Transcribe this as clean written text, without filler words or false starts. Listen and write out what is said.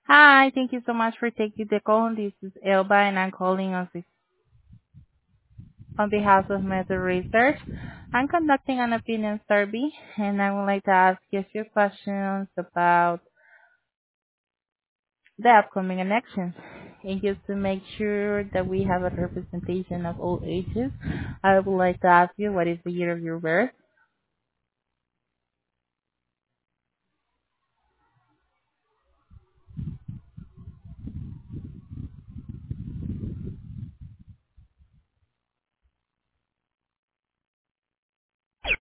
Hi, thank you so much for taking the call. This is Elba, and I'm calling on behalf of Meta Research. I'm conducting an opinion survey, and I would like to ask you a few questions about the upcoming elections. And just to make sure that we have a representation of all ages, I would like to ask you what is the year of your birth.